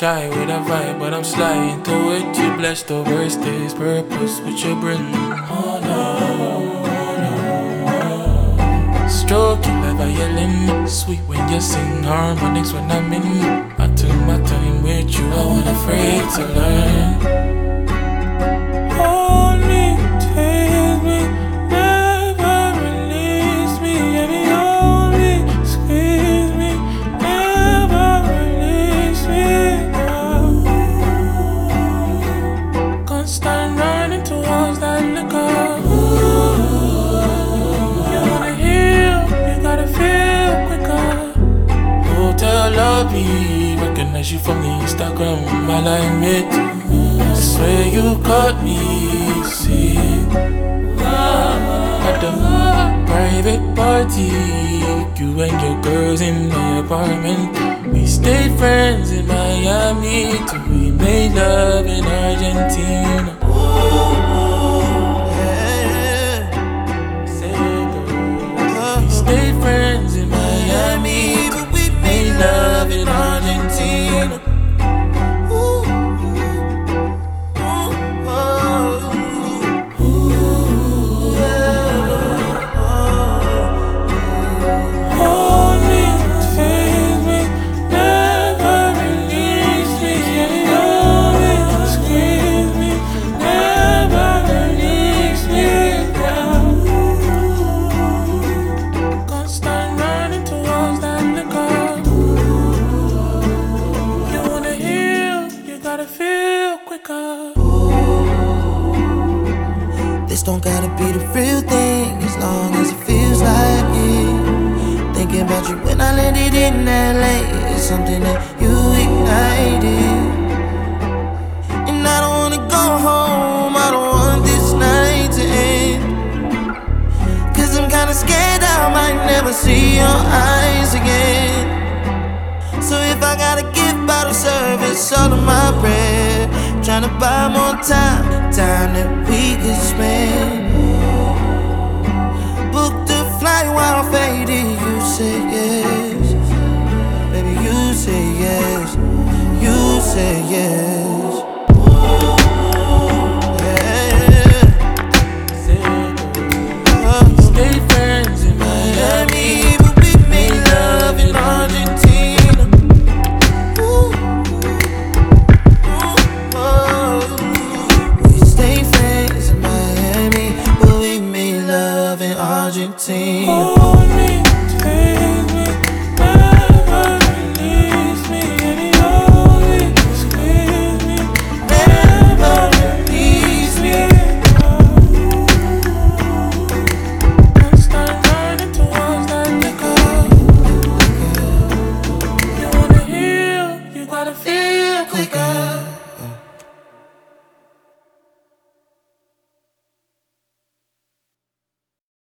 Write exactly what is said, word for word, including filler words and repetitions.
shy with a vibe, but I'm sly into it. You blessed the worst days, purpose which you bring. Oh no, oh no. Stroke you like violin, sweet when you sing, harmonics when I'm in. I took my time with you, I wasn't afraid to learn. Recognize you from the Instagram, I'll admit. I swear you caught me, see. At the private party, you and your girls in my apartment. We stayed friends in Miami till we made love in Argentina. We stayed friends in Miami till we made love in Argentina. This don't gotta be the real thing, as long as it feels like it. Thinking about you when I landed in L A, it's something that you ignited. And I don't wanna go home, I don't want this night to end. Cause I'm kinda scared I might never see your eyes again. So if I gotta give bottle service all of my bread, tryna buy more time, time that we could spend. Book the flight while I'm faded, you say yes. Baby, you say yes, you say yes.